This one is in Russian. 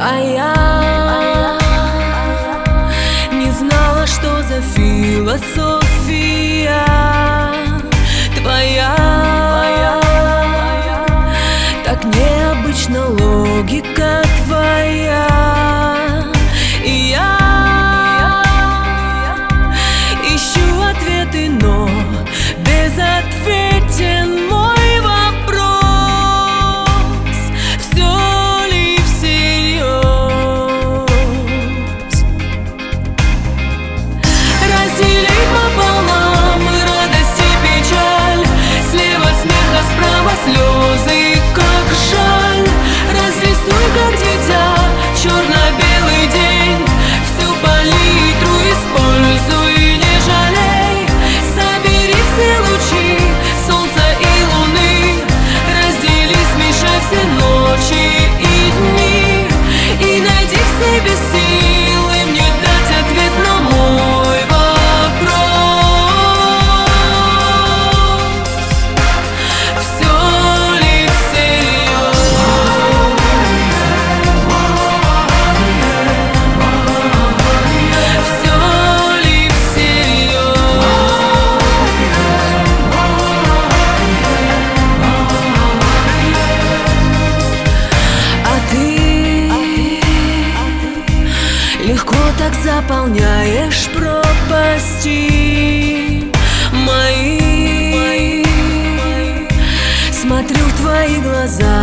А я не знала, что за философия твоя. Так необычна логика твоя. И я ищу ответы, но безответен мой вопрос: все ли всерьез? Разделить пополам радость и печаль, слева смех, а справа слезы, как жаль. Разрисуй, как дитя, черно-белый день, всю палитру используй, не жалей. Собери все лучи солнца и луны, раздели, смешай все ночи и дни, и найди в себе силы мне дать ответ на мой вопрос: все ли всерьез? Все ли всерьез? А ты легко так заполняешь пропасти мои. Смотрю в твои глаза